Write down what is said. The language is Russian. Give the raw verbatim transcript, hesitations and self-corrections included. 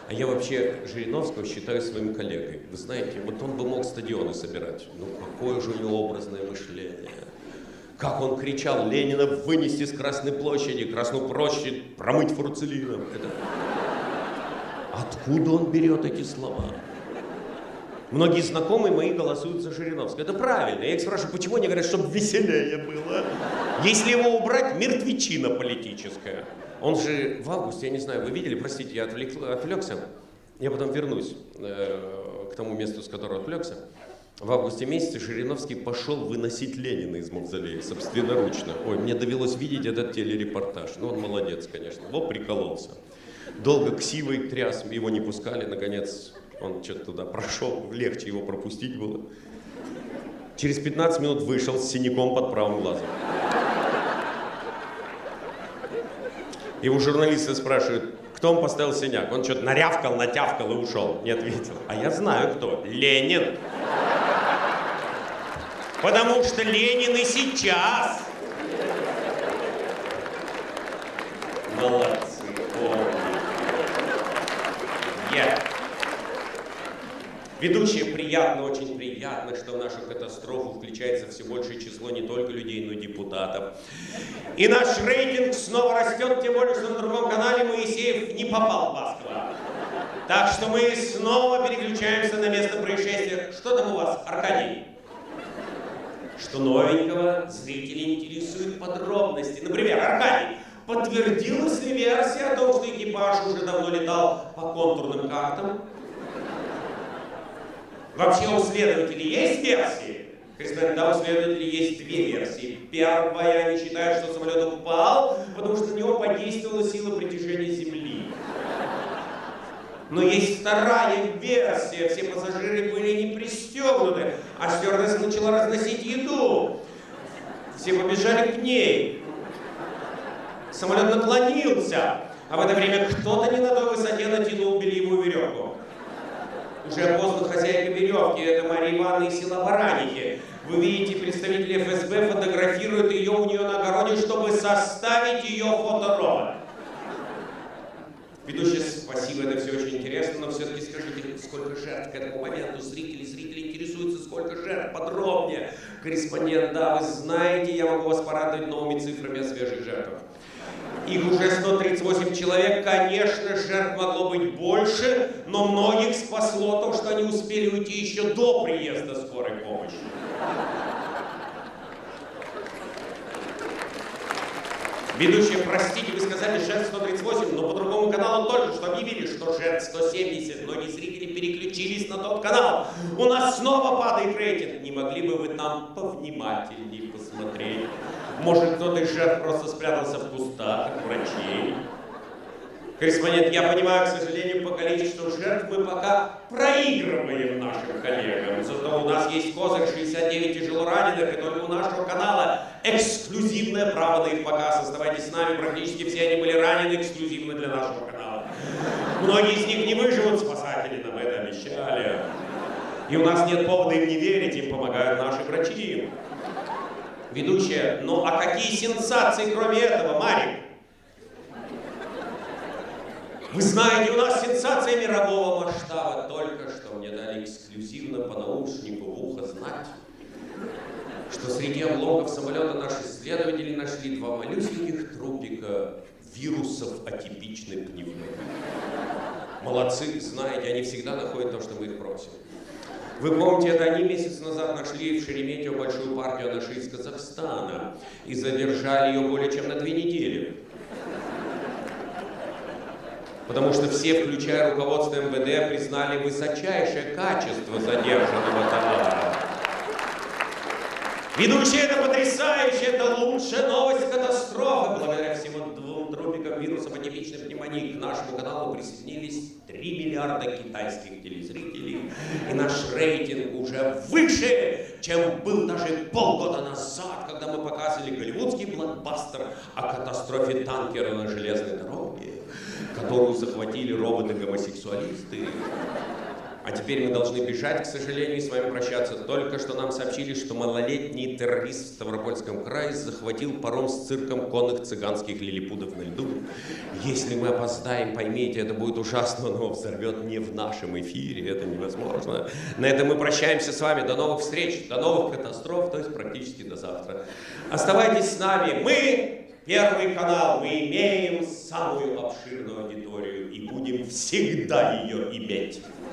А я вообще Жириновского считаю своим коллегой. Вы знаете, вот он бы мог стадионы собирать. Ну, какое же у него образное мышление. Как он кричал: Ленина вынести с Красной площади, Красную площадь промыть фурцелином. Это... Откуда он берет эти слова? Многие знакомые мои голосуют за Жириновского. Это правильно. Я их спрашиваю, почему они говорят, чтобы веселее было. Если его убрать, мертвечина политическая. Он же в августе, я не знаю, вы видели, простите, я отвлек, отвлекся. Я потом вернусь э, к тому месту, с которого отвлекся. В августе месяце Жириновский пошел выносить Ленина из мавзолея собственноручно. Ой, мне довелось видеть этот телерепортаж. Ну, он молодец, конечно. Вот прикололся. Долго ксивой тряс, его не пускали. Наконец, он что-то туда прошел. Легче его пропустить было. Через пятнадцать минут вышел с синяком под правым глазом. Его журналисты спрашивают, кто он поставил синяк. Он что-то нарявкал, натявкал и ушел. Не ответил. А я знаю, кто. Ленин. Потому что Ленин и сейчас. Молодцы. Я. Ведущие, приятно, очень приятно, что в нашу катастрофу включается все большее число не только людей, но и депутатов. И наш рейтинг снова растет, тем более, что на другом канале Моисеев не попал в Баскова. Так что мы снова переключаемся на место происшествия. Что там у вас, Аркадий? Что новенького? Зрители интересуют подробности. Например, Аркадий, подтвердилась ли версия о том, что экипаж уже давно летал по контурным картам? Вообще у следователей есть версии? Корреспондент, да, у следователей есть две версии. Первая, они считают, что самолет упал, потому что на него подействовала сила притяжения Земли. Но есть вторая версия. Все пассажиры были не пристегнуты, а стюардесса начала разносить еду. Все побежали к ней. Самолет наклонился, а в это время кто-то не на той высоте натянул бельевую веревку. Уже поздно хозяйка веревки, это Мария Ивановна из села Баранихи. Вы видите, представители эф эс бэ фотографируют ее у нее на огороде, чтобы составить ее фоторобот. Ведущая, спасибо, это все очень интересно, но все-таки скажите, сколько жертв к этому моменту? Зрители, зрители интересуются, сколько жертв, подробнее. Корреспондент, да, вы знаете, я могу вас порадовать новыми цифрами о свежих жертвах. Их уже сто тридцать восемь человек, конечно, жертв могло быть больше, но многих спасло то, что они успели уйти еще до приезда скорой помощи. Ведущие, простите, вы сказали жертв сто тридцать восемь, но по другому каналу только что объявили, что жертв сто семьдесят. Многие зрители переключились на тот канал. У нас снова падает рейтинг. Не могли бы вы нам повнимательнее посмотреть? Может, кто-то из жертв просто спрятался в кустах, как врачей? Корреспондент, я понимаю, к сожалению, по количеству жертв мы пока проигрываем нашим коллегам. Зато у нас есть козырь шестьдесят девять тяжелораненых, и только у нашего канала эксклюзивное право на их показ. Оставайтесь с нами, практически все они были ранены эксклюзивно для нашего канала. Многие из них не выживут, спасатели нам это обещали. И у нас нет повода им не верить, им помогают наши врачи. Ведущая, ну а какие сенсации кроме этого, Марик? Вы знаете, у нас сенсация мирового масштаба. Только что мне дали эксклюзивно по наушнику в ухо знать, что среди обломков самолета наши исследователи нашли два малюсеньких трупика вирусов атипичной пневмонии. Молодцы, знаете, они всегда находят то, что мы их просим. Вы помните, это они месяц назад нашли в Шереметьево большую партию анаши из Казахстана и задержали ее более чем на две недели. Потому что все, включая руководство эм вэ дэ, признали высочайшее качество задержанного товара. Ведущие, это потрясающе, это лучшая новость катастрофы. Благодаря всем двум трупикам вирусов атипичной пневмонии к нашему каналу присоединились три миллиарда китайских телезрителей. И наш рейтинг уже выше, чем был даже полгода назад, когда мы показывали голливудский блокбастер о катастрофе танкера на железной дороге, которую захватили роботы-гомосексуалисты. А теперь мы должны бежать, к сожалению, и с вами прощаться. Только что нам сообщили, что малолетний террорист в Ставропольском крае захватил паром с цирком конных цыганских лилипутов на льду. Если мы опоздаем, поймите, это будет ужасно, но взорвет не в нашем эфире, это невозможно. На этом мы прощаемся с вами. До новых встреч, до новых катастроф, то есть практически до завтра. Оставайтесь с нами. Мы, Первый канал, мы имеем самую обширную аудиторию и будем всегда ее иметь.